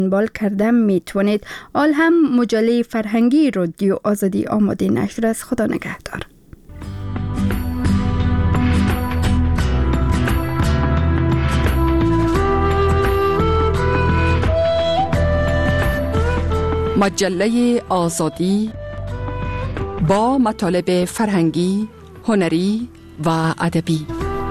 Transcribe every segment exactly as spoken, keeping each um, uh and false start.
دنبال کردم میتونید. آل هم مجله فرهنگی رادیو آزادی آماده نشر از. خدا نگهدار. مجله آزادی با مطالب فرهنگی، هنری و ادبی.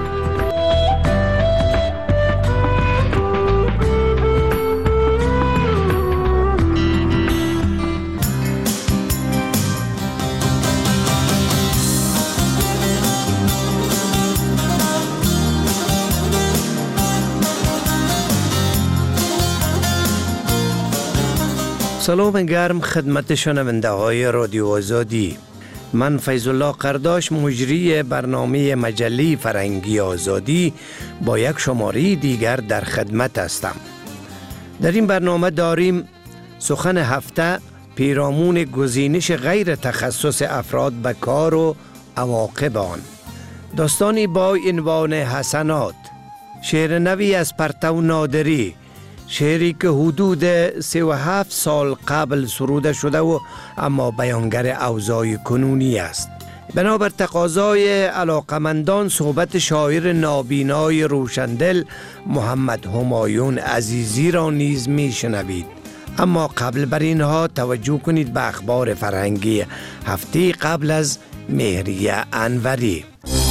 سلام گرم خدمت شنونده های رادیو آزادی. من فیض الله قرداش، مجری برنامه مجله فرهنگی آزادی، با یک شماره دیگر در خدمت هستم. در این برنامه داریم سخن هفته، پیرامون گزینش غیر تخصص افراد به کار و عواقب آن، داستانی با عنوان حسنات، شعر نوی از پرتو نادری، شعری که حدود سی و هفت سال قبل سروده شده و اما بیانگر اوضاع کنونی است. بنابر تقاضای علاقمندان صحبت شاعر نابینای روشندل محمد همایون عزیزی را نیز می شنوید. اما قبل بر اینها توجه کنید به اخبار فرهنگی هفته قبل از مهریه انوری.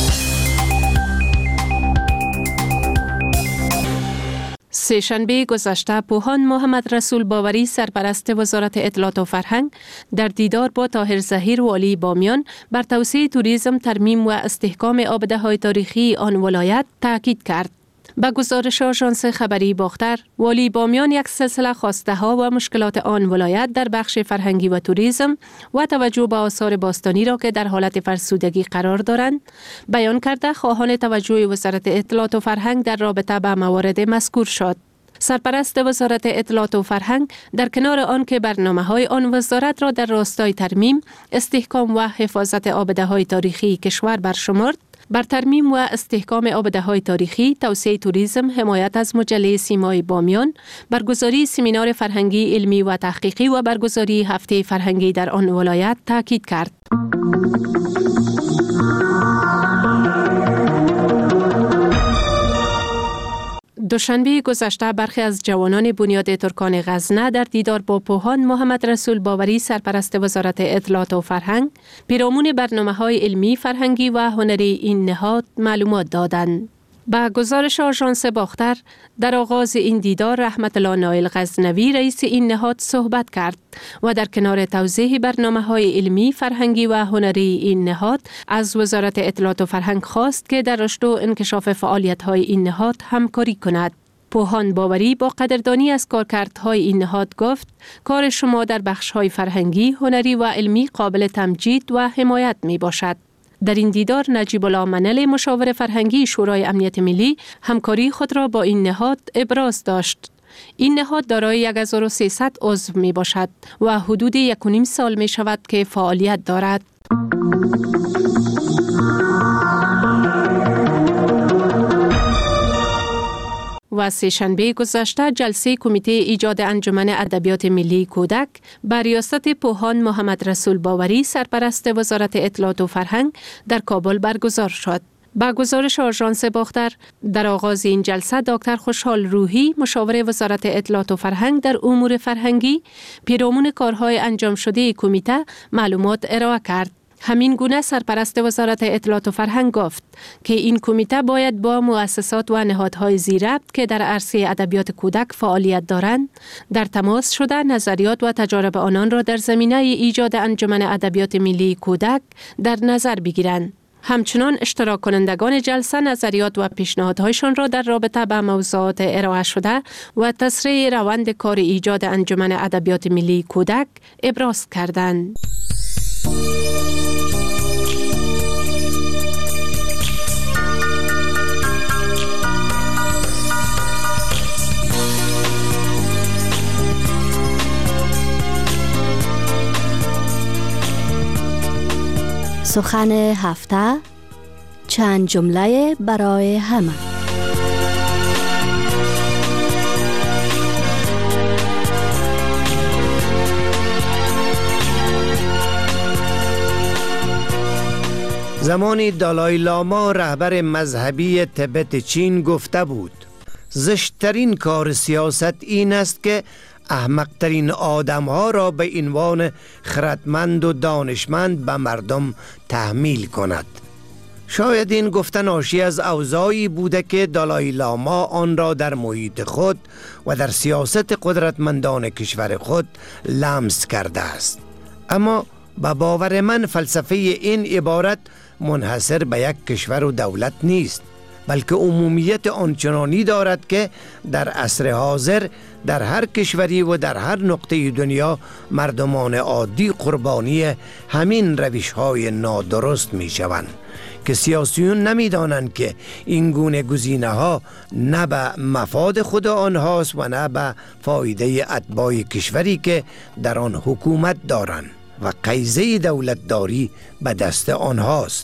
سه‌شنبه گذشته پوهان محمد رسول باوری سرپرست وزارت اطلاعات و فرهنگ در دیدار با طاهر ظهیر والی بامیان بر توسعه توریسم، ترمیم و استحکام آبده‌های تاریخی آن ولایت تاکید کرد. با گزارش آژانس خبری باختر، والی بامیان یک سلسله خواسته‌ها و مشکلات آن ولایت در بخش فرهنگی و توریسم و توجه به آثار باستانی را که در حالت فرسودگی قرار دارند بیان کرده، خواهان توجه وزارت اطلاعات و فرهنگ در رابطه با موارد مذکور شد. سرپرست وزارت اطلاعات و فرهنگ در کنار آن که برنامه‌های آن وزارت را در راستای ترمیم، استحکام و حفاظت آبده‌های تاریخی کشور برشمرد، بر ترمیم و استحکام آبده‌های تاریخی، توسعه توریسم، حمایت از مجله سیمای بامیان، برگزاری سمینار فرهنگی علمی و تحقیقی و برگزاری هفته فرهنگی در آن ولایت تاکید کرد. دوشنبه گذشته برخی از جوانان بنیاد ترکان غزنه در دیدار با پوهان محمد رسول باوری سرپرست وزارت اطلاعات و فرهنگ پیرامون برنامه‌های علمی، فرهنگی و هنری این نهاد معلومات دادند. با گزارش آژانس باختر، در آغاز این دیدار رحمت الله نایل غزنوی رئیس این نهاد صحبت کرد و در کنار توضیح برنامه‌های علمی، فرهنگی و هنری این نهاد از وزارت اطلاعات و فرهنگ خواست که در رشد و انکشاف فعالیت‌های این نهاد همکاری کند. پوهان باوری با قدردانی از کارکردهای این نهاد گفت: کار شما در بخش‌های فرهنگی، هنری و علمی قابل تمجید و حمایت میباشد. در این دیدار نجیب الله منل مشاور فرهنگی شورای امنیت ملی همکاری خود را با این نهاد ابراز داشت. این نهاد دارای هزار و سیصد عضو می باشد و حدود یک و نیم سال می شود که فعالیت دارد. و سه‌شنبه گذشته جلسه کمیته ایجاد انجمن ادبیات ملی کودک بر ریاست پوهان محمد رسول باوری سرپرست وزارت اطلاعات و فرهنگ در کابل برگزار شد. با گزارش آژانس باختر، در آغاز این جلسه دکتر خوشحال روحی مشاور وزارت اطلاعات و فرهنگ در امور فرهنگی پیرامون کارهای انجام شده کمیته معلومات ارائه کرد. همین گونه سرپرست وزارت اطلاعات و فرهنگ گفت که این کمیته باید با مؤسسات و نهادهای زیرربط که در عرصه ادبیات کودک فعالیت دارند در تماس شده نظریات و تجارب آنان را در زمینه ایجاد انجمن ادبیات ملی کودک در نظر بگیرند. همچنان اشتراک کنندگان جلسه نظریات و پیشنهادهایشان را در رابطه با موضوعات ارائه شده و تسریع روند کار ایجاد انجمن ادبیات ملی کودک ابراز کردند. سخن هفته، چند جمله برای همه. زمانی دالای لاما رهبر مذهبی تبت چین گفته بود زشترین کار سیاست این است که احمقترین آدم ها را به عنوان خردمند و دانشمند به مردم تحمیل کند. شاید این گفتن ناشی از اوضاعی بوده که دالای لاما آن را در محیط خود و در سیاست قدرتمندان کشور خود لمس کرده است. اما به باور من فلسفه این عبارت منحصر به یک کشور و دولت نیست، بلکه عمومیت آنچنانی دارد که در عصر حاضر در هر کشوری و در هر نقطه دنیا مردمان عادی قربانی همین روش‌های نادرست می‌شوند که سیاسیون نمی‌دانند که این گونه گزینه‌ها نه به مفاد خود آنهاست و نه به فایده اتباع کشوری که در آن حکومت دارند و قیزه دولتداری به دست آنهاست.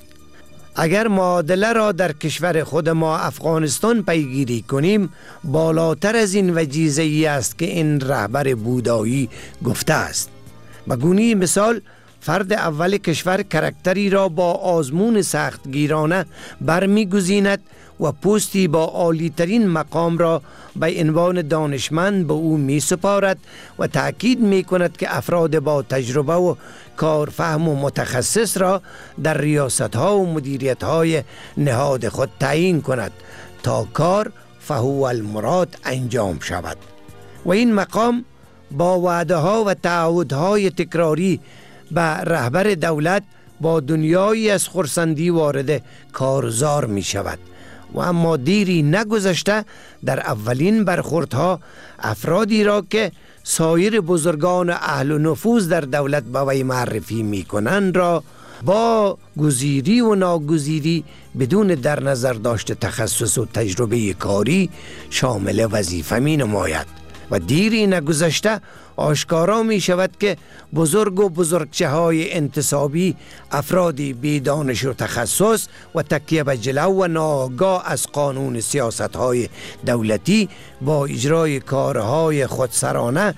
اگر معادله را در کشور خود ما افغانستان پیگیری کنیم، بالاتر از این وجیزه‌ای است که این رهبر بودایی گفته است. به گونه مثال، فرد اول کشور کرکتری را با آزمون سختگیرانه برمی‌گزیند و پستی با عالی‌ترین مقام را به عنوان دانشمند به او می سپارد و تأکید می کند که افراد با تجربه و کارفهم و متخصص را در ریاست‌ها و مدیریت‌های نهاد خود تعیین کند تا کار فهو المراد انجام شود. و این مقام با وعده‌ها و تعهدهای تکراری به رهبر دولت با دنیایی از خرسندی وارد کارزار می شود. و اما دیری نگذشته در اولین برخوردها افرادی را که سایر بزرگان اهل و نفوذ در دولت به وی معرفی می کنند را با گزیری و ناگزیری بدون در نظر داشت تخصص و تجربه کاری شامل وظیفه می نماید. و دیری نگذشته آشکارا می شود که بزرگ و بزرگچه های انتصابی افرادی بی دانش و تخصص و تکیه به جلو و ناآگاه از قانون سیاست های دولتی با اجرای کارهای خودسرانه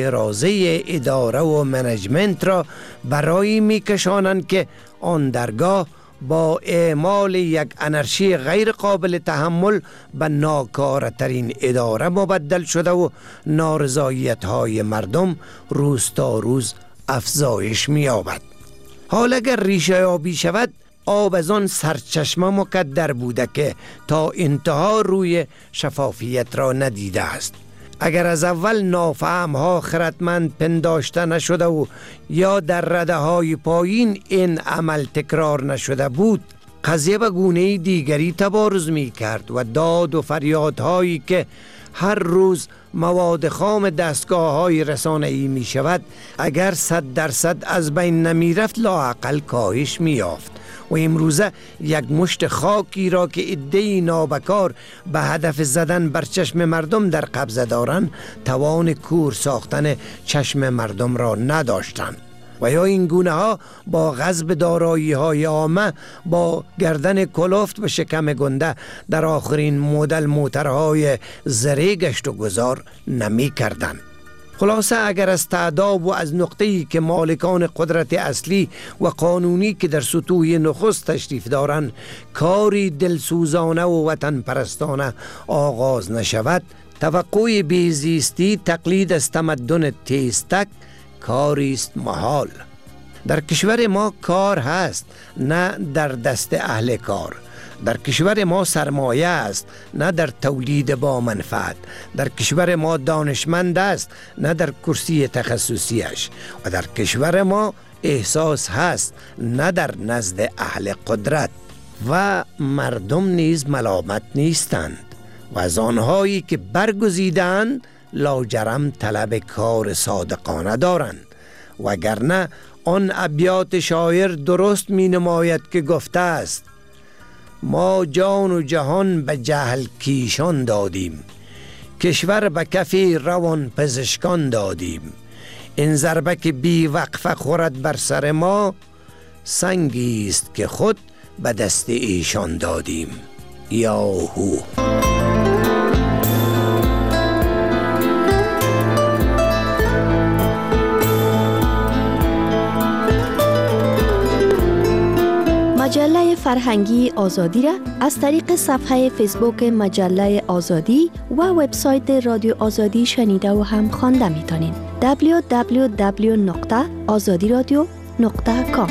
شیرازه اداره و منیجمنت را برای می کشانند که آن درگاه با اعمال یک انرژی غیر قابل تحمل به ناکارترین اداره مبدل شده و نارضایت های مردم روز تا روز افزایش می یابد. حال اگر ریشه یابی شود، آب از آن سرچشمه مکدر بوده که تا انتها روی شفافیت را ندیده است. اگر از اول نافهم ها خردمند پنداشته نشده و یا در رده های پایین این عمل تکرار نشده بود، قضیه به گونه دیگری تبارز می کرد و داد و فریادهایی که هر روز مواد خام دستگاه های رسانه‌ای می شود اگر صد درصد از بین نمی رفت لااقل کاهش می یافت. و امروزه یک مشت خاکی را که عده‌ای نابکار به هدف زدن بر چشم مردم در قبضه دارند توان کور ساختن چشم مردم را نداشتند. و یا این گونه ها با غصب دارایی های عامه با گردن کلفت و شکم گنده در آخرین مدل موترهای زره گشت و گذار نمی کردند. خلاصه اگر از تعداد و از نقطه‌ای که مالکان قدرت اصلی و قانونی که در سطوح نخست تشریف دارند کاری دلسوزانه و وطن پرستانه آغاز نشود، توقع بیزیستی تقلید از تمدن تیزتک کاری است محال. در کشور ما کار هست، نه در دست اهل کار. در کشور ما سرمایه است، نه در تولید با منفعت. در کشور ما دانشمند است، نه در کرسی تخصصیش. و در کشور ما احساس هست، نه در نزد اهل قدرت. و مردم نیز ملامت نیستند و از آنهایی که برگزیدند لاجرم طلب کار صادقانه دارند. وگرنه آن ابیات شاعر درست می نماید که گفته است: ما جان و جهان به جهل کیشان دادیم، کشور به کف روان پزشکان دادیم. این ضربه که بی وقفه خورد بر سر ما، سنگی است که خود به دست ایشان دادیم. یاهو. مجله فرهنگی آزادی را از طریق صفحه فیسبوک مجله آزادی و وبسایت رادیو آزادی شنیده و هم خوانده میتونین. دبلیو دبلیو دبلیو دات آزادی رادیو دات کام.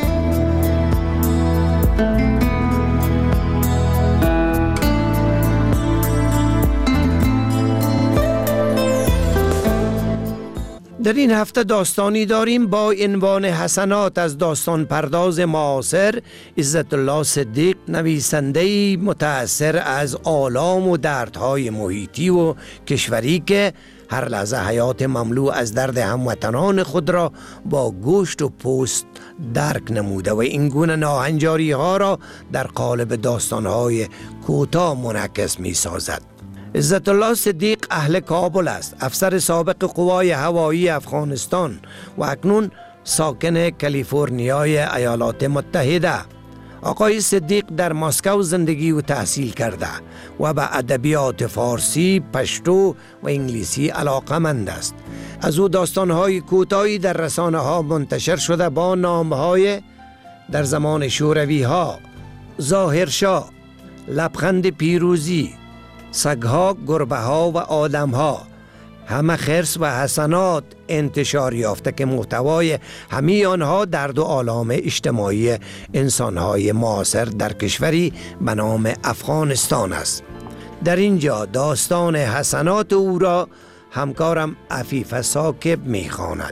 در این هفته داستانی داریم با عنوان حسنات از داستان پرداز معاصر عزت الله صدیق، نویسنده متأثر از آلام و دردهای محیطی و کشوری که هر لحظه حیات مملو از درد هموطنان خود را با گوشت و پوست درک نموده و این گونه ناهنجاری ها را در قالب داستانهای کوتاه منعکس می سازد. عزت الله صدیق اهل کابل است، افسر سابق قوای هوایی افغانستان و اکنون ساکن کالیفرنیای ایالات متحده. آقای صدیق در مسکو زندگی و تحصیل کرده و به ادبیات فارسی، پشتو و انگلیسی علاقه‌مند است. از او داستان‌های کوتاهی در رسانه‌ها منتشر شده با نام‌های در زمان شوروی‌ها، ظاهرشاه، لبخند پیروزی، سگ‌ها، گربه‌ها و آدم‌ها، همه خرس و حسنات انتشار یافته که محتوای همه آنها درد و آلام اجتماعی انسان‌های معاصر در کشوری به نام افغانستان است. در اینجا داستان حسنات او را همکارم عفیف ثاقب می‌خواند.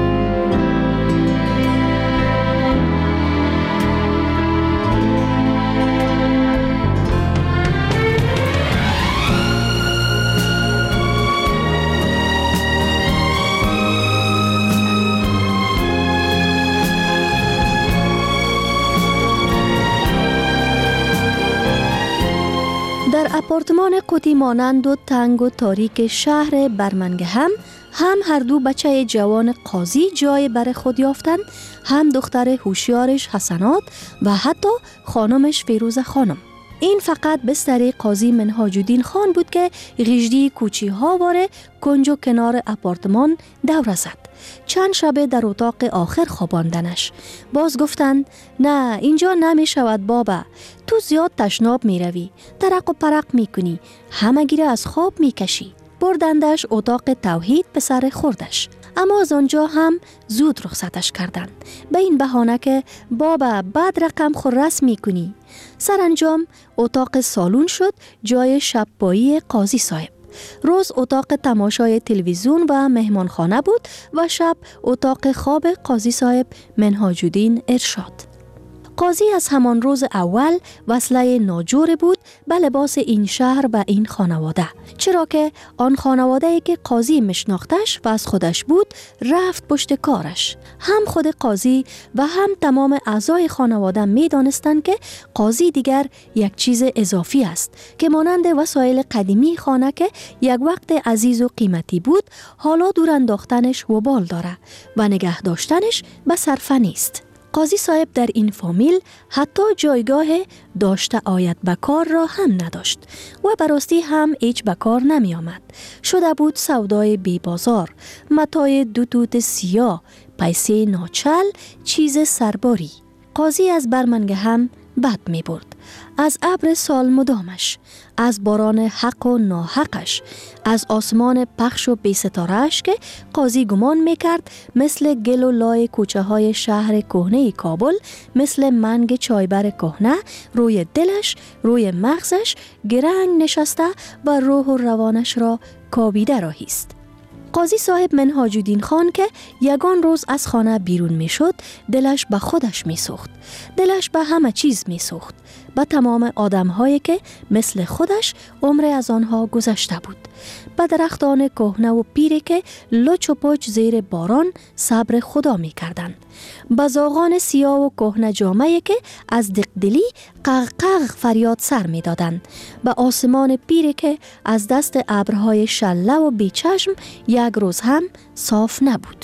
آپارتمان قوطی مانند و تنگ و تاریک شهر برمنگهم هم هر دو بچه جوان قاضی جای بر خود یافتند، هم دختر هوشیارش حسنات و حتی خانمش فیروزه خانم. این فقط بستر قاضی منهاج الدین خان بود که غیجدی کوچی ها واره کنج و کنار آپارتمان دور زد. چند شبه در اتاق آخر خواباندنش. باز گفتند نه اینجا نمی شود بابا، تو زیاد تشناب می روی، ترق و پرق می کنی، همه گیره از خواب می کشی. بردندش اتاق توحید به سر خوردش. اما از آنجا هم زود رخصتش کردند به این بهانه که بابا بعد رقم خورس می کنی. سرانجام اتاق سالون شد جای شب‌پایی قاضی صاحب. روز اتاق تماشای تلویزیون و مهمانخانه بود و شب اتاق خواب قاضی صاحب منهاج الدین ارشاد. قاضی از همان روز اول وصله ناجور بود به لباس این شهر و این خانواده، چرا که آن خانواده‌ای که قاضی مشناختش و از خودش بود رفت پشت کارش. هم خود قاضی و هم تمام اعضای خانواده می دانستند که قاضی دیگر یک چیز اضافی است که مانند وسایل قدیمی خانه که یک وقت عزیز و قیمتی بود حالا دور انداختنش وبال داره و نگه داشتنش به صرفه نیست. قاضی صاحب در این فامیل حتی جایگاه داشته آید بکار را هم نداشت و براستی هم هیچ بکار نمی آمد. شده بود سودای بی بازار، متای دو توت سیاه، پیسه ناچل، چیز سرباری. قاضی از برمنگهم بد می برد. از ابر سال مدامش، از باران حق و ناحقش، از آسمان پخش و بی ستارهش که قاضی گمان میکرد مثل گل و لای کوچه های شهر کهنه کابل، مثل منگ چایبر کهنه روی دلش، روی مغزش گرنگ نشسته و روح و روانش را کابیده راهیست. قاضی صاحب منهاج الدین خان که یگان روز از خانه بیرون می شد، دلش به خودش می سوخت. دلش به همه چیز می سوخت. به تمام آدم هایی که مثل خودش عمر از آنها گذشته بود. به درختان کهنه و پیری که لچ و پچ زیر باران صبر خدا می کردند. به زاغان سیاه و کهنه جامعه که از دقدلی قق قق فریاد سر می دادند. به آسمان پیری که از دست ابرهای شله و بیچشم یک روز هم صاف نبود.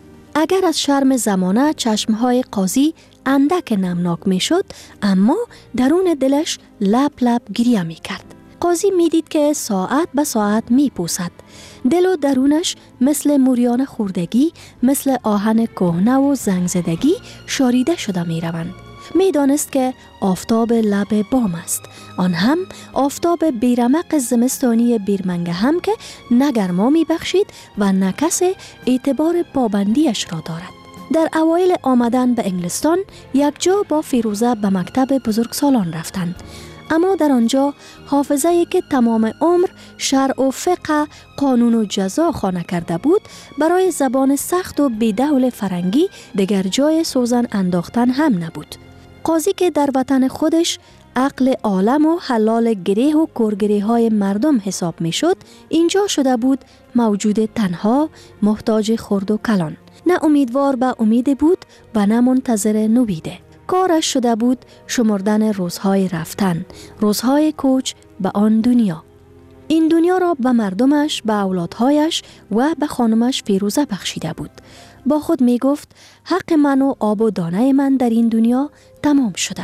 اگر از شرم زمانه چشمهای قاضی اندک نمناک می شد، اما درون دلش لب لب گریه می کرد. قاضی می دید که ساعت به ساعت می پوسد. دل و درونش مثل موریان خوردگی، مثل آهن کهنه و زنگ زدگی شاریده شده می روند. می دانست که آفتاب لب بام است، آن هم آفتاب بیرمق زمستانی بیرمنگهم که نه گرما می بخشید و نه کس اعتبار پابندیش را دارد. در اوایل آمدن به انگلستان یک جا با فیروزه به مکتب بزرگسالان رفتند، اما در آنجا حافظه‌ای که تمام عمر شرع و فقه، قانون و جزا خوانده کرده بود، برای زبان سخت و بی‌دول فرنگی دیگر جای سوزن انداختن هم نبود. قاضی که در وطن خودش عقل عالم و حلال گریه و کورگریه های مردم حساب می شد، اینجا شده بود موجود تنها، محتاج خرد و کلان. نه امیدوار به امید بود و نه منتظر نویده. کارش شده بود شمردن روزهای رفتن، روزهای کوچ به آن دنیا. این دنیا را به مردمش، به اولادهایش و به خانمش فیروزه بخشیده بود. با خود می گفت حق من و آب و دانه من در این دنیا تمام شده.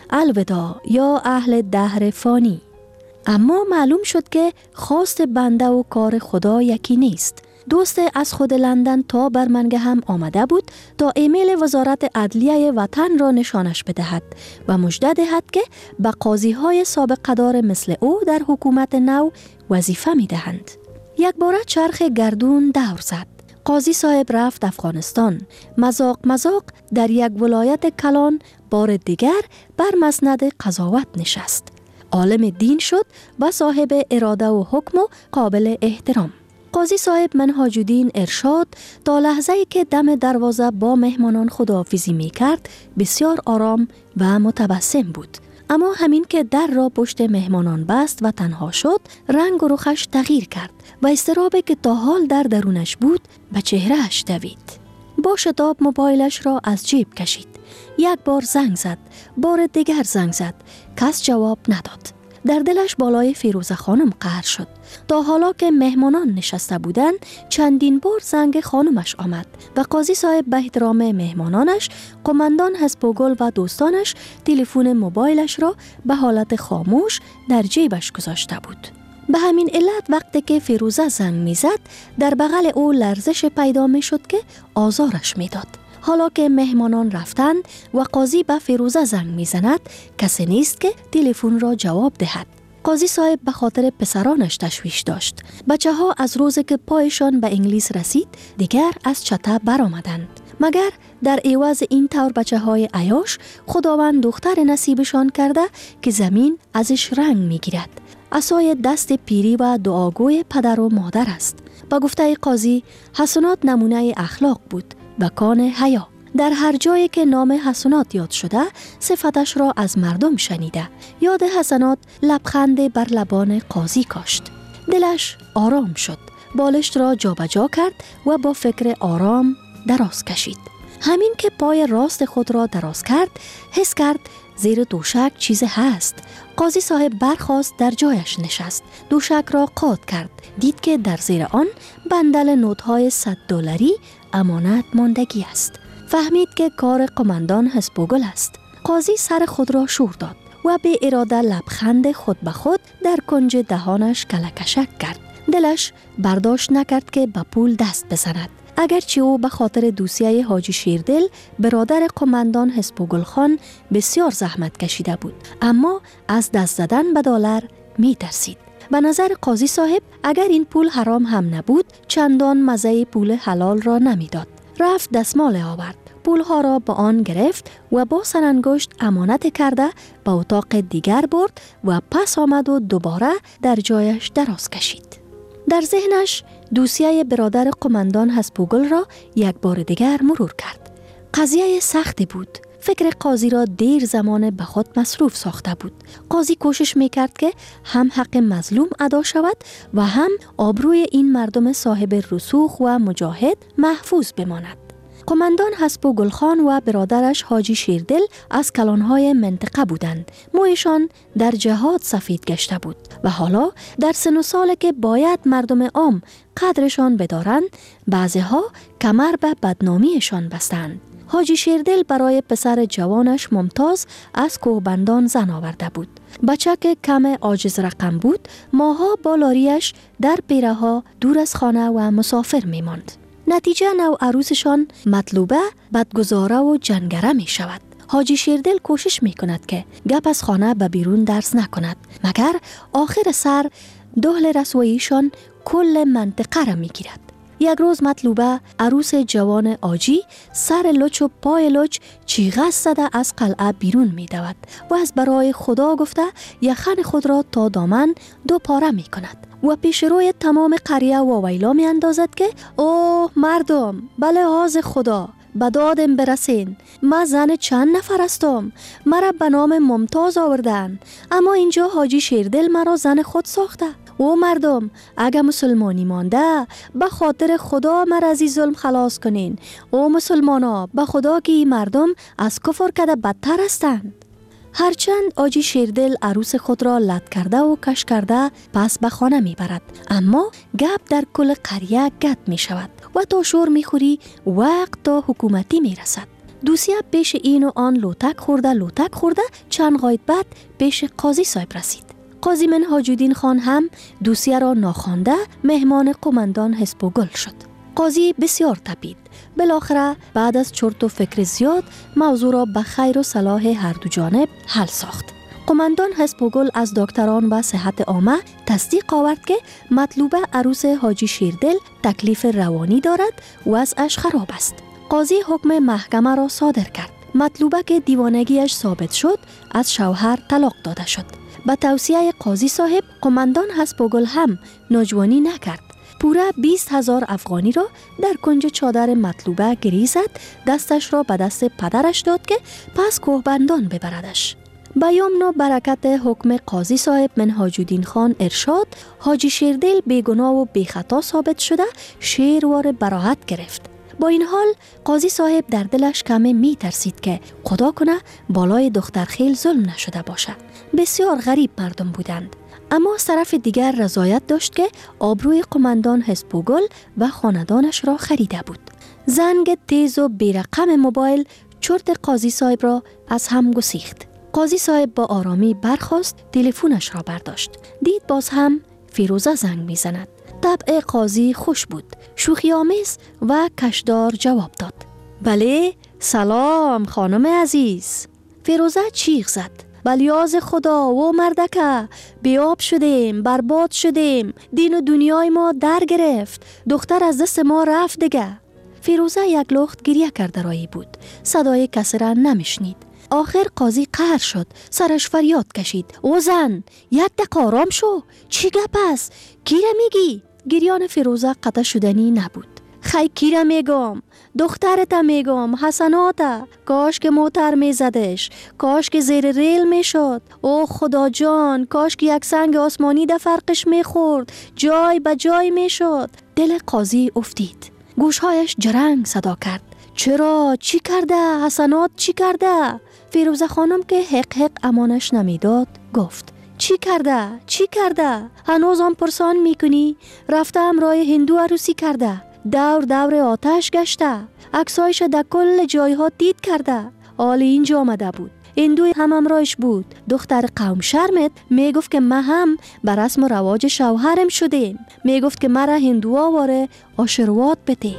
الوداع یا اهل دهر فانی. اما معلوم شد که خواست بنده و کار خدا یکی نیست. دوست از خود لندن تا برمنگهم آمده بود تا ایمیل وزارت عدلیه وطن را نشانش بدهد و مژده دهد که به قاضی های سابق قدار مثل او در حکومت نو وظیفه می دهند. یک باره چرخ گردون دور زد. قاضی صاحب رفت افغانستان. مزاق مزاق در یک ولایت کلان بار دیگر بر مسند قضاوت نشست. عالم دین شد و صاحب اراده و حکم و قابل احترام. قاضی صاحب منهاج الدین ارشاد تا لحظه‌ای که دم دروازه با مهمانان خداحافظی می کرد بسیار آرام و متبسم بود. اما همین که در را پشت مهمانان بست و تنها شد، رنگ و رخش تغییر کرد و اضطرابی که تا حال در درونش بود به چهرهش دوید. با شتاب موبایلش را از جیب کشید. یک بار زنگ زد، بار دیگر زنگ زد. کس جواب نداد. در دلش بالای فیروزه خانم قهر شد. تا حالا که مهمانان نشسته بودند، چندین بار زنگ خانمش آمد و قاضی صاحب به احترام مهمانانش، قماندان حسب‌وگل و دوستانش تلفن موبایلش را به حالت خاموش در جیبش گذاشته بود. به همین علت وقتی که فیروزه زنگ میزد، در بغل او لرزش پیدا می شد که آزارش میداد. حالا که مهمانان رفتند و قاضی به فیروزه زنگ میزند، کسی نیست که تلفن را جواب دهد. قاضی صاحب به خاطر پسرانش تشویش داشت. بچه ها از روزی که پایشان به انگلیس رسید دیگر از چته برآمدند. مگر در عوض این طور بچه های عیاش خداوند دختر نصیبشان کرده که زمین ازش رنگ میگیرد. عصای دست پیری و دعاگوی پدر و مادر است. با گفته قاضی، حسنات نمونه اخلاق بود و کان حیا. در هر جایی که نام حسنات یاد شده، صفتش را از مردم شنیده. یاد حسنات لبخند بر لبان قاضی کاشت. دلش آرام شد. بالشت را جابجا کرد و با فکر آرام دراز کشید. همین که پای راست خود را دراز کرد، حس کرد زیر دوشک چیز هست. قاضی صاحب برخاست، در جایش نشست. دوشک را قاط کرد. دید که در زیر آن بندل نوت‌های صد دلاری امانت ماندگی است. فهمید که کار قماندان حسب‌وگل است. قاضی سر خود را شور داد و به اراده لبخند خود به خود در کنج دهانش کلکشک کرد. دلش برداشت نکرد که به پول دست بزند. اگرچه او به خاطر دوسیه حاجی شیردل برادر قماندان حسب‌وگل خان بسیار زحمت کشیده بود، اما از دست زدن به دلار می ترسید. به نظر قاضی صاحب اگر این پول حرام هم نبود، چندان مزه پول حلال را نمیداد. رفت دستمال آورد، پولها را با آن گرفت و با سرانگشت امانت کرده به اتاق دیگر برد و پس آمد و دوباره در جایش دراز کشید. در ذهنش دوسیه برادر قماندان حسب‌وگل را یک بار دیگر مرور کرد. قضیه سختی بود. فکر قاضی را دیر زمان به خود مصروف ساخته بود. قاضی کوشش میکرد که هم حق مظلوم ادا شود و هم آبروی این مردم صاحب رسوخ و مجاهد محفوظ بماند. قماندان حسب‌وگل خان و برادرش حاجی شیردل از کلانهای منطقه بودند. مویشان در جهاد سفید گشته بود و حالا در سن و سال که باید مردم عام قدرشان بدارند، بعضیها کمر به بدنامیشان بستند. حاجی شیردل برای پسر جوانش ممتاز از کوهبندان زن آورده بود. بچه که کم عاجز رقم بود، ماها با لاریش در پیره ها دور از خانه و مسافر می ماند. نتیجه نو عروسشان مطلوبه، بدگزاره و جنگره می شود. حاجی شیردل کوشش می کند که گپ از خانه به بیرون درس نکند، مگر آخر سر دهل رسواییشان کل منطقه را می گیرد. یک روز مطلوبه عروس جوان آجی سر لچ و پای لچ چیغه زده از قلعه بیرون می دود و از برای خدا گفته یخن خود را تا دامن دو پاره می کند و پیش روی تمام قریه و ویلا می اندازد که اوه مردم، بله لحاظ خدا به دادم برسین، ما زن چند نفر هستم، مرا به نام ممتاز آوردن، اما اینجا حاجی شیردل مرا زن خود ساخته. او مردم، اگه مسلمانی مانده به خاطر خدا مرا از این ظلم خلاص کنین. او مسلمانا، به خدا که این مردم از کفر کده بدتر هستند. هرچند حاجی شیردل عروس خود را لط کرده و کش کرده پس به خانه می برد، اما گپ در کل قریه گد می شود و تا شور می خوری وقت تا حکومتی می رسد. دوسیه پیش این و آن لوتک خورده لوتک خورده چند غایت بعد پیش قاضی صاحب رسید. قاضی منهاج الدین خان هم دوسیه را ناخوانده مهمان قماندان حزب و گل شد. قاضی بسیار تپید. بالاخره بعد از چرت و فکر زیاد موضوع را به خیر و صلاح هر دو جانب حل ساخت. قماندان حزب و گل از دکتران و صحت عامه تصدیق آورد که مطلوبه عروس حاجی شیردل تکلیف روانی دارد و وضعش خراب است. قاضی حکم محکمه را صادر کرد. مطلوبه که دیوانگیش ثابت شد از شوهر طلاق داده شد. به توصیه قاضی صاحب قماندان حزب و گل هم ناجوانی نکرد. پوره بیست هزار افغانی را در کنج چادر مطلوبه گریزد، دستش را به دست پدرش داد که پس کوهبندان ببردش. بیامنا برکت حکم قاضی صاحب منهاج الدین خان ارشاد، حاجی شیردل بیگناه و بیخطا ثابت شده شیروار براحت گرفت. با این حال قاضی صاحب در دلش کمی می ترسید که خدا کنه بالای دخترخیل ظلم نشده باشه. بسیار غریب مردم بودند، اما از طرف دیگر رضایت داشت که آبروی قماندان حزب و گل و خاندانش را خریده بود. زنگ تیز و بیرقم موبایل چرت قاضی صاحب را از هم گسیخت. قاضی صاحب با آرامی برخاست، تلفنش را برداشت. دید باز هم فیروزه زنگ می زند. طبع قاضی خوش بود، شوخی آمیز و کشدار جواب داد. بله، سلام خانم عزیز. فیروزه چیغ زد. بلیاز خدا و مردکه، بیاب شدیم، برباد شدیم، دین و دنیای ما در گرفت، دختر از دست ما رفت دیگه. فیروزه یک لخت گریه کرده رایی بود، صدای کسی را نمیشنید. آخر قاضی قهر شد، سرش فریاد کشید. او زن، یک دقیقه آرام شو، چی گپ است؟ کیره میگی؟ گریان فیروزه قطع شدنی نبود. خی کیره میگم، دخترتا میگم، حسناتا، کاش که موتر میزدش، کاش که زیر ریل میشد. او خدا جان، کاش که یک سنگ آسمانی در فرقش میخورد، جای به جای میشد. دل قاضی افتید، گوشهایش جرنگ صدا کرد. چرا؟ چی کرده؟ حسنات چی کرده؟ فیروزه خانم که حق حق امانش نمیداد گفت چی کرده؟ چی کرده؟ هنوز هم پرسان میکنی؟ رفته همراه هندو عروسی کرده، دور دور آتش گشته، عکسایش در کل جایها دید کرده. حال اینجا آمده بود، هندوی هم همراهش بود. دختر قوم شرمت میگفت که ما هم بر رسم و رواج شوهرم شدیم، میگفت که مرا هندو آواره آشروات بده.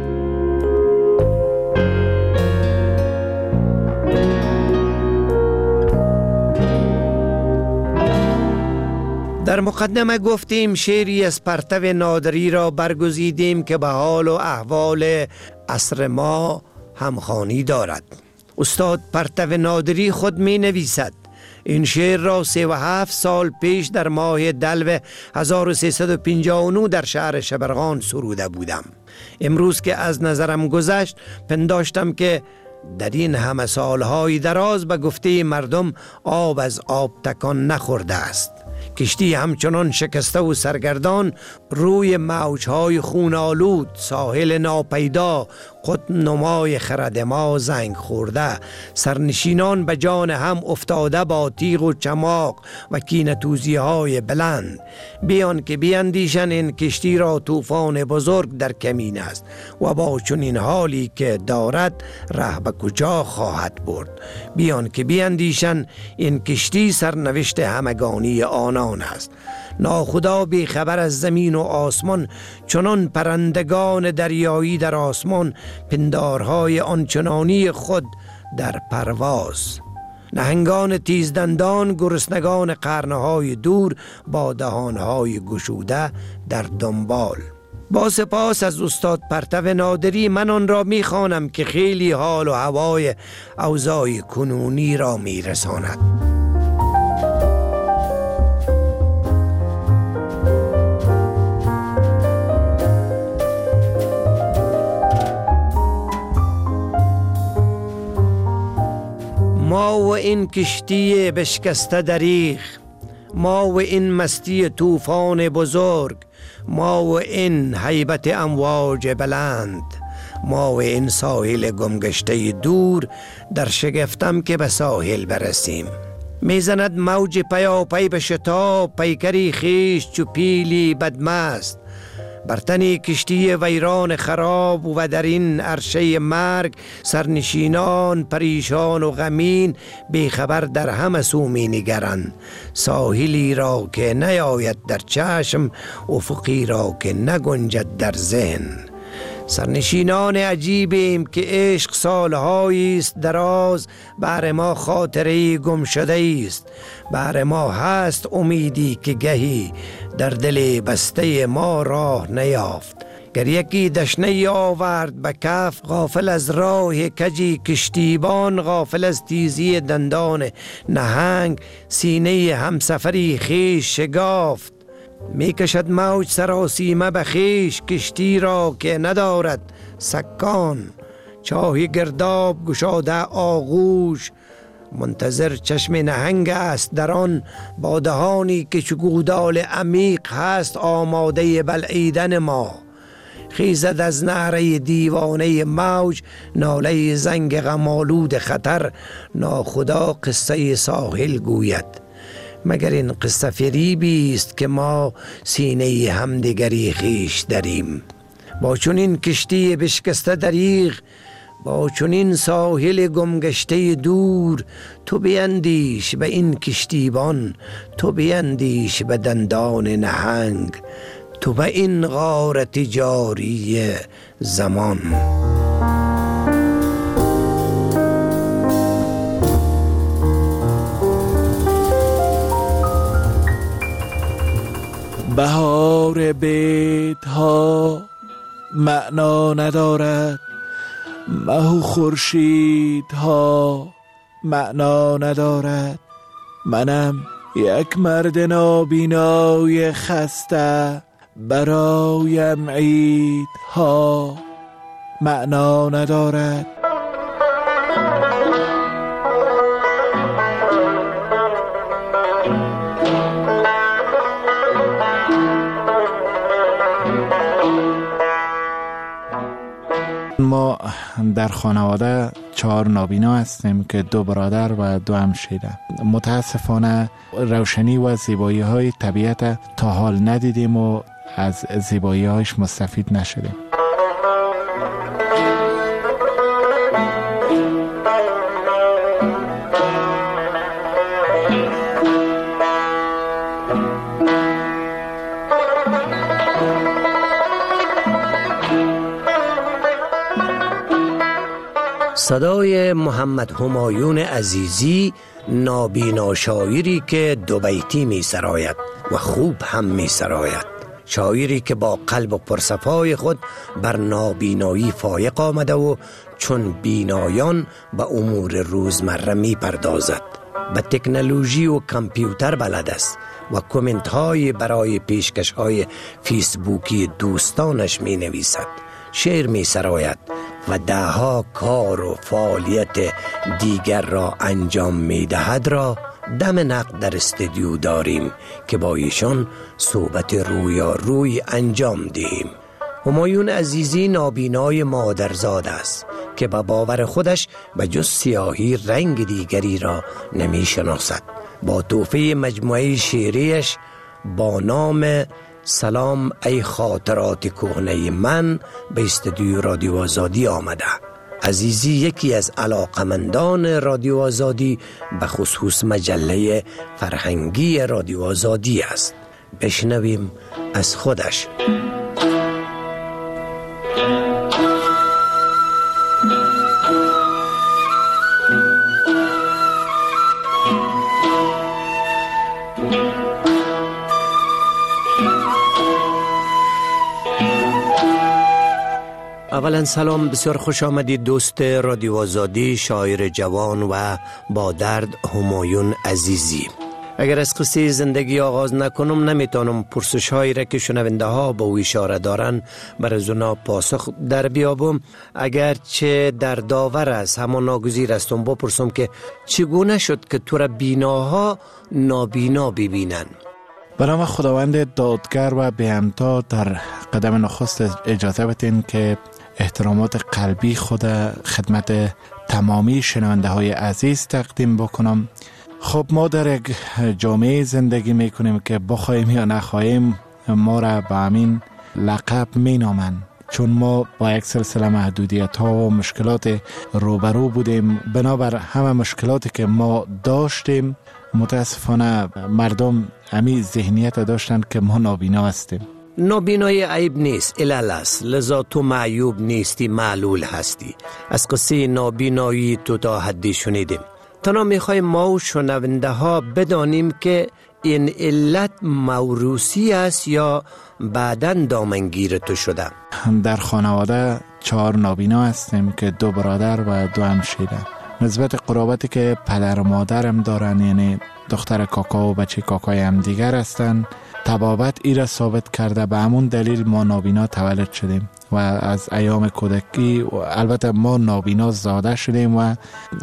در مقدمه گفتیم شعری از پرتو نادری را برگزیدیم که به حال و احوال عصر ما همخوانی دارد. استاد پرتو نادری خود می نویسد: این شعر را سی و هفت سال پیش در ماه دلو هزار و سیصد و پنجاه و نه در شهر شبرغان سروده بودم. امروز که از نظرم گذشت پنداشتم که در این همه سالهای دراز به گفته مردم آب از آب تکان نخورده است. کشتی همچنان شکسته و سرگردان روی موجهای خون آلود، ساحل ناپیدا، قطب نمای خرد ما زنگ خورده، سرنشینان به جان هم افتاده با تیغ و چماق و کینه‌توزی های بلند. بیان که بیاندیشن این کشتی را طوفان بزرگ در کمین است و با چنین حالی که دارد ره به کجا خواهد برد. بیان که بیاندیشن این کشتی سرنوشت همگانی آنان است. ناخدا بی خبر از زمین و آسمان، چنان پرندگان دریایی در آسمان پندارهای آنچنانی خود در پرواز. نهنگان تیزدندان، گرسنگان قرنهای دور با دهانهای گشوده در دنبال. با سپاس از استاد پرتو نادری، من آن را می خوانم که خیلی حال و هوای اوضاع کنونی را می رساند. ما و این کشتی بشکسته دریغ، ما و این مستی طوفان بزرگ، ما و این هیبت امواج بلند، ما و این ساحل گمگشته دور، در شگفتم که به ساحل برسیم. میزند موج پیاپی به شتاب، پیکری خیش چو پیلی بدمست، بر تن کشتی ویران خراب و در این عرشه مرگ سرنشینان پریشان و غمین بیخبر در همه سو می نگرند. ساحلی را که نیاید در چشم، افقی را که نگنجد در ذهن. سرنشینان عجیبیم که عشق سالهایی است دراز، بر ما خاطره گم شده است، بر ما هست امیدی که گهی در دل بسته ما راه نیافت. گر یکی دشنه آورد به کف، غافل از راه کجی کشتیبان، غافل از تیزی دندان نهنگ، سینه همسفری خیش شگافت. می کشد موج سراسیمه به خویش، کشتی را که ندارد سکان. چاهی گرداب گشاده آغوش، منتظر چشم نهنگ است در آن، با دهانی که چو گودال عمیق هست آماده بلعیدن ما. خیزد از نعره دیوانه موج، ناله زنگ غمالود خطر، ناخدا قصه ساحل گوید. مگر این قصه فریبی است که ما سینه همدیگری خیش داریم؟ با چنین کشتی بشکسته دریغ، با چنین ساحل گمگشته دور، تو بیندیش به این کشتیبان، تو بیندیش به دندان نهنگ، تو به این غارت جاری زمان. بهار بیت‌ها معنا ندارد، مه و خورشیدها معنا ندارد. منم یک مرد نابینای خسته، برایم عیدها معنا ندارد. ما در خانواده چهار نابینا هستیم که دو برادر و دو همشیره. متاسفانه روشنی و زیبایی های طبیعت تا حال ندیدیم و از زیبایی هایش مستفید نشدیم. صدای محمد همایون عزیزی، نابینا شاعری که دو بیتی می سراید و خوب هم می سراید. شاعری که با قلب و پرصفای خود بر نابینایی فایق آمده و چون بینایان به امور روزمره می پردازد. به تکنولوژی و کامپیوتر بلد است و کامنت های برای پیشکش های فیسبوکی دوستانش می نویسد. شعر می سراید و دهها کار و فعالیت دیگر را انجام می دهد را دم نقد در استودیو داریم که با ایشان صحبت رویا روی انجام دهیم. همایون عزیزی نابینای مادرزاد است که به باور خودش به جز سیاهی رنگ دیگری را نمی شناسد. با تحفه مجموعه شعریش با نام سلام ای خاطرات کهنه من به استودیو رادیو آزادی آمده. عزیزی یکی از علاقمندان رادیو آزادی به خصوص مجله فرهنگی رادیو آزادی است. بشنویم از خودش. اولا سلام، بسیار خوش آمدید دوست رادیو آزادی، شاعر جوان و با درد همایون عزیزی. اگر از قصه زندگی آغاز نکنم نمیتونم پرسش هایی را که شنونده ها با او اشاره دارن بر از اونا پاسخ در بیابم. اگرچه در داور است همان ناگزیر استم بپرسم که چگونه شد که تو را بیناها نابینا ببینن؟ به نام خداوند دادگر و بی همتا، در قدم نخست اجازه بدین که احترامات قلبی خود خدمت تمامی شنونده های عزیز تقدیم بکنم. خب ما در یک جامعه زندگی میکنیم که بخوایم یا نخواهیم ما را به همین لقب می نامند، چون ما با یک سلسله محدودیت ها و مشکلات روبرو بودیم. بنابر همه مشکلاتی که ما داشتیم متاسفانه مردم همی ذهنیت داشتن که ما نابینا هستیم. نابینایی عیب نیست، علل است، لذا تو معیوب نیستی، معلول هستی. از قصه نابینایی تو تا حدی شنیدیم. تنها میخوایم ما و شنونده ها بدانیم که این علت موروثی است یا بعداً دامنگیر تو شده. در خانواده چهار نابینا هستیم که دو برادر و دو همشیره. نسبت قرابتی که پدر و مادرم دارن، یعنی دختر کاکا و بچه کاکای هم دیگر هستن، تبابت ای را ثابت کرده. به همون دلیل ما نابینا تولد شدیم و از ایام کودکی البته ما نابینا زاده شدیم و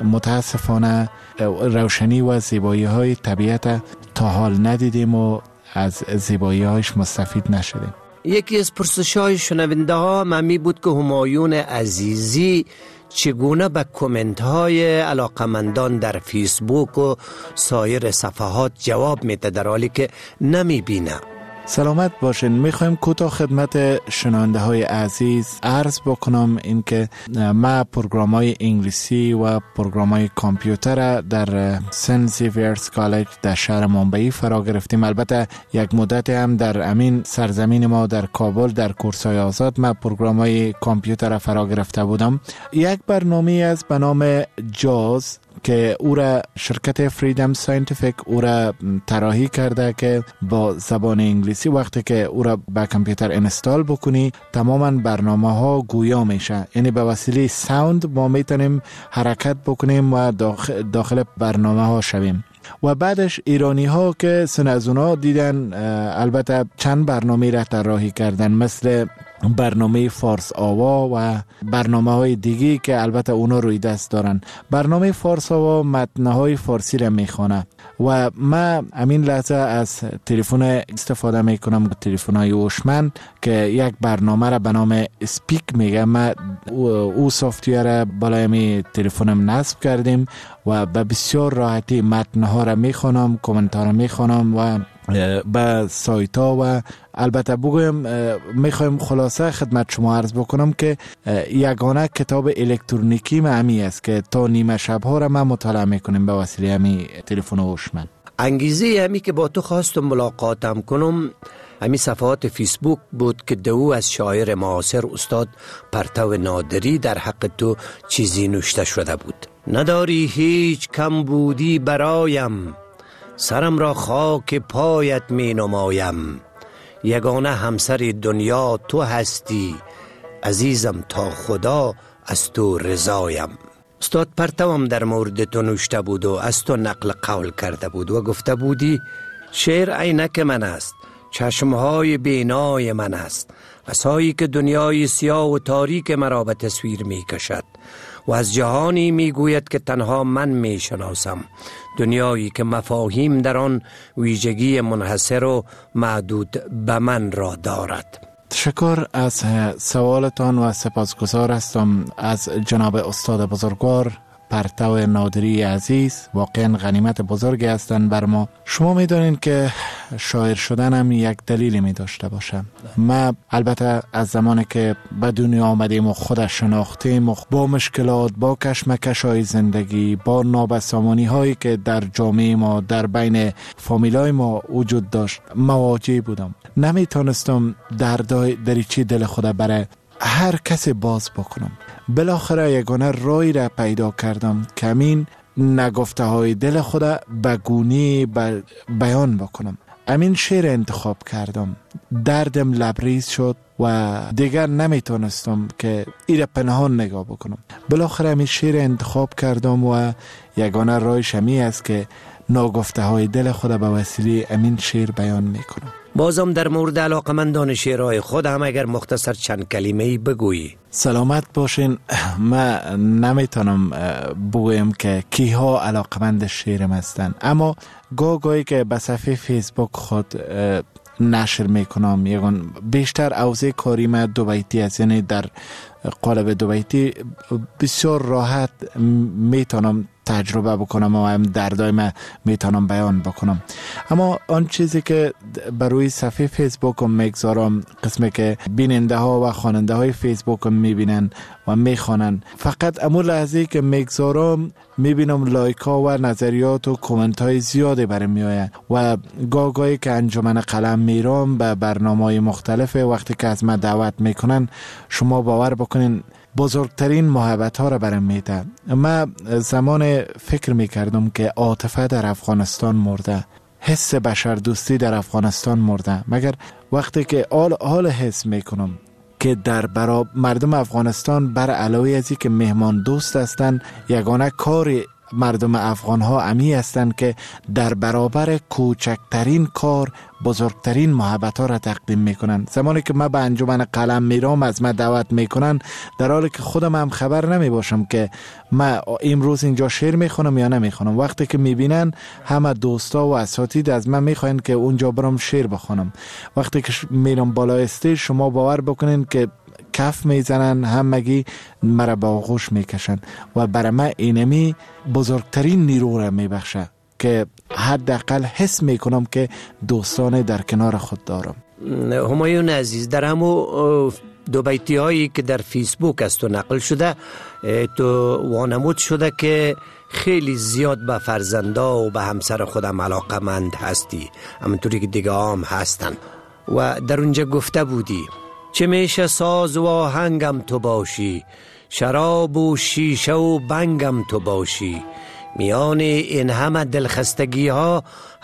متاسفانه روشنی و زیبایی های طبیعت تا حال ندیدیم و از زیبایی هایش مستفید نشدیم. یکی از پرسش های شنونده ها ممی بود که همایون عزیزی چگونه به کامنت های علاقمندان در فیسبوک و سایر صفحات جواب میده در حالی که نمی بینه. سلامت باشین. میخوایم کوتاه خدمت شنونده های عزیز عرض بکنم این که ما پروگرام های انگلیسی و پروگرام های کامپیوتر در سنت زیویرز کالج در شهر ممبئی فرا گرفتیم. البته یک مدت هم در امین سرزمین ما در کابل در کورس های آزاد ما پروگرام های کامپیوتر فرا گرفته بودم. یک برنامه از به نام جاز که او را شرکت فریدم ساینتیفیک او را طراحی کرده که با زبان انگلیسی وقتی که او را به کامپیوتر اینستال بکنی تماما برنامه ها گویا میشه، یعنی به وسیله ساوند ما میتونیم حرکت بکنیم و داخل, داخل برنامه ها شویم. و بعدش ایرانی ها که سن از اونا دیدن البته چند برنامه را طراحی کردن، مثل برنامه فارس آوا و برنامه های دیگی که البته اونا روی دست دارن. برنامه فارس آوا متنهای فارسی را میخوانه و ما همین لحظه از تلفن استفاده میکنم، تلفن های هوشمند که یک برنامه را به نام اسپیک میگه. ما او سافتویر بالای می تلفنم نصب کردیم و به بسیار راحتی متنها را میخوانم، کامنت ها را میخوانم و به سایت ها و البته بگویم میخوایم خلاصه خدمت شما عرض بکنم که یگانه کتاب الکترونیکی ما همی است که تا نیمه شب ها را ما مطالعه میکنیم به وسیله همی تلفن هوشمند. انگیزه همی که با تو خواستم ملاقاتم کنم همی صفحات فیسبوک بود که دو از شاعر معاصر استاد پرتو نادری در حق تو چیزی نوشته شده بود. نداری هیچ کم بودی برایم، سرم را خاک پایت می نمایم. یگانه همسر دنیا تو هستی، عزیزم تا خدا از تو رضایم. استاد پرتوم در مورد تو نوشته بود و از تو نقل قول کرده بود و گفته بودی شعر عینک من است، چشمهای بینای من است، عصایی که دنیای سیاه و تاریک مرا به تصویر می کشد و از جهانی می گوید که تنها من می شناسم، دنیایی که مفاهیم در آن ویژگی منحصر و محدود به من را دارد. تشکر از سوالتان و سپاسگزار هستم از جناب استاد بزرگوار پرتو نادری عزیز. واقعا غنیمت بزرگی هستند بر ما. شما میدونین که شاعر شدن هم یک دلیلی می داشته باشم. ما البته از زمانی که به دنیا آمدیم و خود شناختیم و با مشکلات، با کشمکش های زندگی، با نابسامانی هایی که در جامعه ما در بین فامیلای ما وجود داشت مواجه بودم. نمیتونستم دردای دریچه دل خود برای هر کسی باز بکنم. بالاخره یگانه رای را پیدا کردم که همین نگفته های دل خود به گونی بیان بکنم. امین شعر انتخاب کردم. دردم لبریز شد و دیگر نمیتونستم که ایره پنهان نگاه بکنم. بالاخره امین شعر انتخاب کردم و یگانه راهش همی است که ناگفته های دل خود به وسیله امین شعر بیان میکنم. بازم در مورد علاقمندان شعرهای خود هم اگر مختصر چند کلمه‌ای بگویی. سلامت باشین. من نمیتونم بگویم که کیها علاقمند شعرم هستن، اما گاه گاهی که به صفحه فیسبوک خود نشر میکنم، یکن بیشتر اوضاع کاری من دو بیتی است، یعنی در قالب دو بیتی بسیار راحت میتونم تجربه بکنم و هم دردای من میتونم بیان بکنم. اما آن چیزی که بروی صفحه فیسبوک میگذارم، قسمی که بیننده ها و خواننده های فیسبوک میبینن و میخوانن، فقط امو لحظه که میگذارم میبینم لایک ها و نظریات و کومنت های زیاده برم میآید و گاگایی که انجمن قلم میرم به برنامه های مختلف وقتی که از من دعوت میکنن، شما باور بکنین بزرگترین محبت ها را برم میده. من زمان فکر میکردم که عاطفه در افغانستان مرده، حس بشر دوستی در افغانستان مرده، مگر وقتی که حال حال حس میکنم که در برابر مردم افغانستان بر علاوه ازی که مهمان دوست هستند، یگانه کار مردم افغان ها امی هستند که در برابر کوچکترین کار بزرگترین محبت ها را تقدیم میکنن. زمانی که من به انجمن قلم میرم از من دعوت میکنن، در حالی که خودم هم خبر نمی باشم که من امروز اینجا شعر میخونم یا نمیخونم، وقتی که میبینن همه دوستا و اساتید از من میخواین که اونجا برم شعر بخونم. وقتی که میرم بالا استیج، شما باور بکنین که کف میزنن، همگی مرا با آغوش میکشن و برای من اینمی بزرگترین نیرو را میبخشه که حداقل حس میکنم که دوستان در کنار خود دارم. همایون عزیز، در همو دو بیتی هایی که در فیسبوک از تو نقل شده، تو وانمود شده که خیلی زیاد به فرزندا و به همسر خودم علاقمند هستی، همونطوری که دیگه هم هستن، و در اونجا گفته بودی چه میشه ساز و آهنگم تو باشی، شراب و شیشه و بنگم تو باشی، میان این همه دلخستگی ها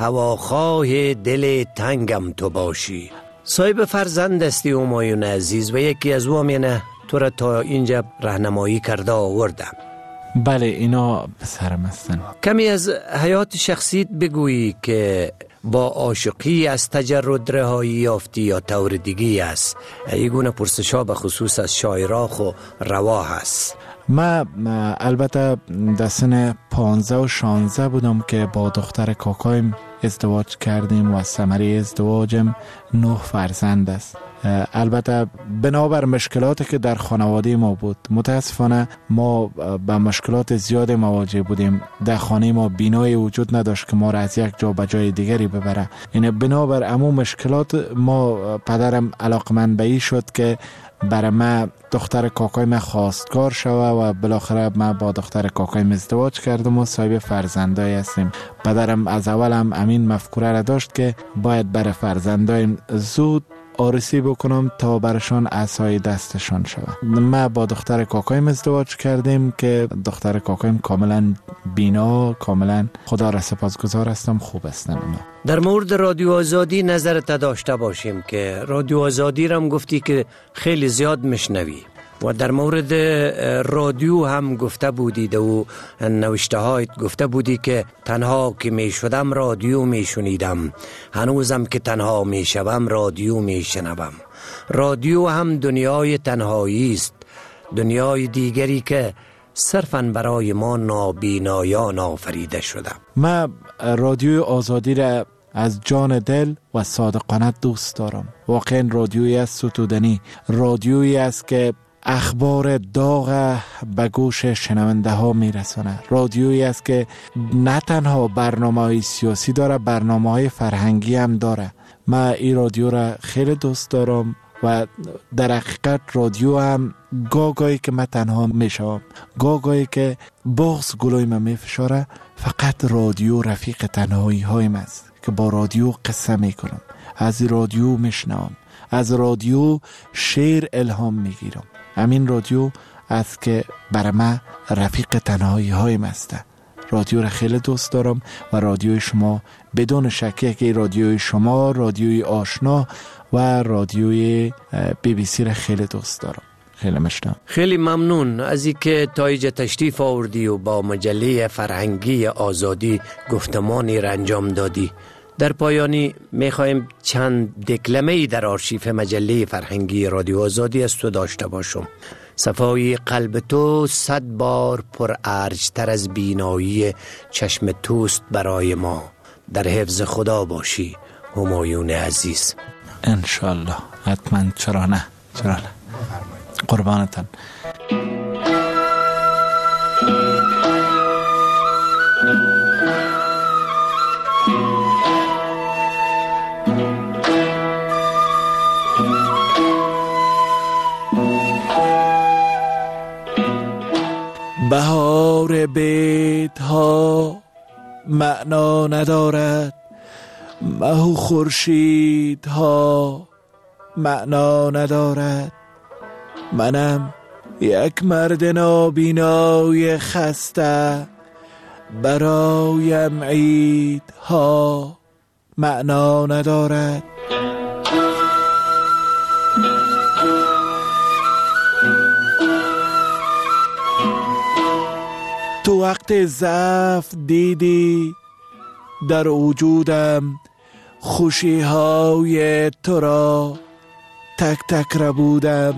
هواخواه دل تنگم تو باشی. صاحب فرزند هستی همایون عزیز و یکی از اوامینه تو را تا اینجا راهنمایی کرده آورده. بله، اینا پسرم هستن. کمی از حیات شخصیت بگویی که با عاشقی از تجرد رهایی یافتی یا طور دیگی است. ایگونه پرسشا به خصوص از شاعراخ و روا هست. من البته در سن پانزده و شانزده بودم که با دختر کاکایم ازدواج کردیم و ثمره ازدواجم نه فرزند است. البته بنابر مشکلاتی که در خانواده ما بود، متاسفانه ما با مشکلات زیاد مواجه بودیم. در خانه ما بینای وجود نداشت که ما را از یک جا به جای دیگری ببره. یعنی بنابر امو مشکلات ما، پدرم علاقمند به این شد که برای من دختر کاکای من خواستگار شوه و بالاخره من با دختر کاکایم ازدواج کردم و صاحب فرزندای هستیم. پدرم از اول هم امین مفکوره را داشت که باید برای فرزندایم زود آرسی بکنم تا برشان عصای دستشان شود. ما با دختر کاکایم ازدواج کردیم که دختر کاکایم کاملا بینا، کاملا خدا را سپاسگزار هستم، خوب هستن اونا. در مورد رادیو آزادی نظرت داشته باشیم که رادیو آزادی را هم گفتی که خیلی زیاد مشنوی و در مورد رادیو هم گفته بودید و نوشته هایت گفته بودی که تنها که می شدم رادیو می شنیدم، هنوزم که تنها می شوم رادیو می شنوم. رادیو هم دنیای تنهایی است، دنیای دیگری که صرفاً برای ما نابینایان آفریده شده. من رادیو آزادی را از جان دل و صادقانه دوست دارم. واقعا رادیویی است ستودنی، رادیویی است که اخبار داغ به گوش شنونده ها میرسانه، رادیویی است که نه تنها برنامه های سیاسی داره، برنامه های فرهنگی هم داره. من این رادیو را خیلی دوست دارم و در حقیقت رادیو هم گاگایی که من تنها میشم، گاگایی که بغض گلوی من میفشاره، فقط رادیو رفیق تنهایی هایم است که با رادیو قصه میکنم، از رادیو میشنوم، از رادیو شعر الهام میگیرم. همین رادیو است که برای من رفیق تنهایی هایم است. رادیو را خیلی دوست دارم و رادیوی شما بدون شک که رادیوی شما رادیوی آشنا و رادیوی بی بی سی را خیلی دوست دارم. خیلی مشتم. خیلی ممنون از اینکه تایج تشریف آوردی و با مجله فرهنگی آزادی گفتمانی را انجام دادی. در پایانی میخوایم چند دکلمه‌ای در آرشیف مجله فرهنگی رادیو آزادی از تو داشته باشم. صفای قلب تو صد بار پر ارجتر از بینایی چشم توست برای ما. در حفظ خدا باشی همایون عزیز. انشالله. حتما. چرا نه؟ چرا نه؟ قربانتان. بهار بیت ها معنا ندارد، مه و خورشید ها معنا ندارد. منم یک مرد نابینای خسته، برایم عید ها معنا ندارد. تو وقت ضعف دیدی در وجودم خوشی های تو را تک تک را بودم.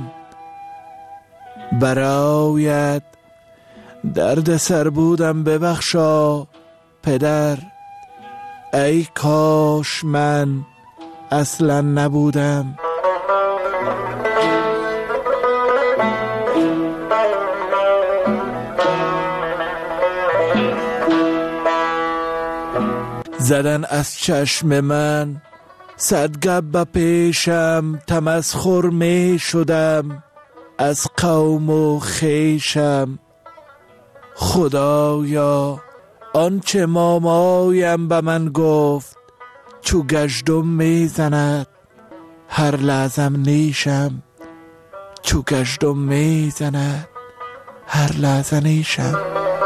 برایت درد سر بودم ببخشا پدر، ای کاش من اصلا نبودم. زدن از چشم من صد گب پیشم، تمسخر می شدم از قوم و خیشم. خدایا آنچه مامایم به من گفت، چو گشتم می زند هر لحظم نیشم. چو گشتم می زند هر لحظه نیشم.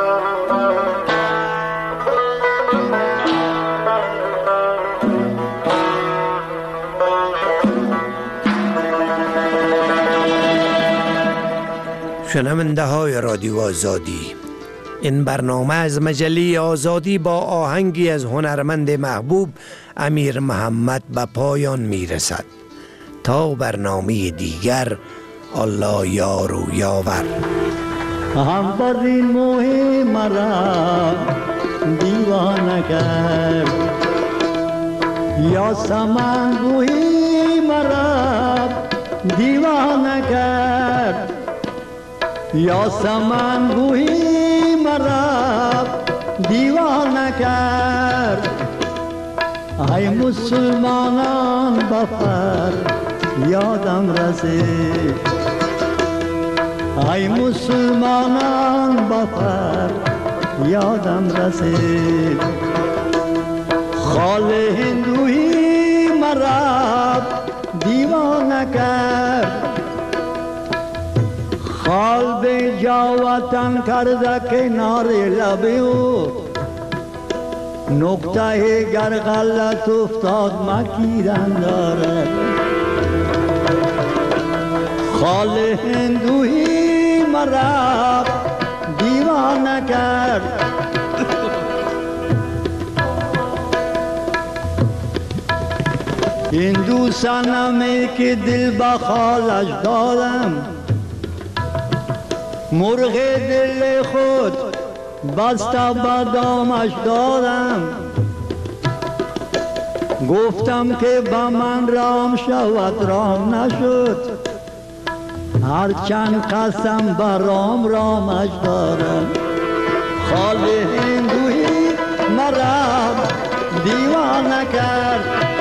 شنونده های رادیو آزادی، این برنامه از مجله آزادی با آهنگی از هنرمند محبوب امیر محمد به پایان می رسد. تا برنامه دیگر، الله یار و یاور. هم بردین موه مرا دیوانه کرد، یا سمن گوهی مرا دیوانه کرد، یا سمن گوهی مرا دیوانه کرد. ای مسلمانان بفر یادم رسید، ای مسلمانان بفر یادم رسید. خال هندویی مرا دیوانه کرد، خال به جا وطن کرده کنار لبه و نقطه گر غلط افتاد مکیرن دارد. خال هندویی مرا دیوانه کرد، هندو صنمی که دل به خالش دادم، مرغ دل خود بسته به دامش دادم. گفتم که به من رام شود رام نشد، هرچند قسم به رام رامش دارم. خال هندویی مرا دیوانه کرد،